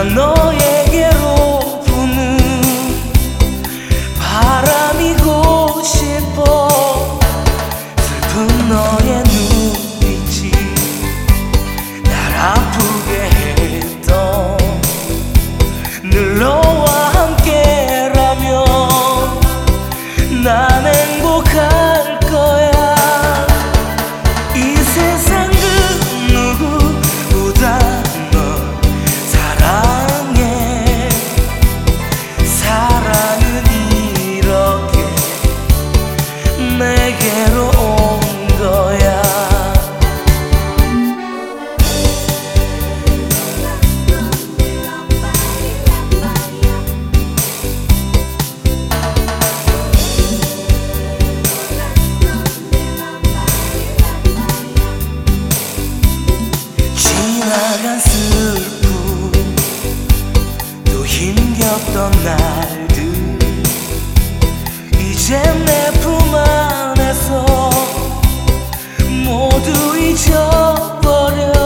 난 너에게로 부는 바람이고 싶어. 슬픈 너의 눈빛이 날 아프게 했던, 늘 너와 함께라면 난 행복할 거야. 이 세상 그 누구보다 널 사랑해. 사랑은 이렇게 내게로 온 거야. 지나간 슬픔 또 힘겹던 날들 이제 내 품 안에서 모두 잊어버려.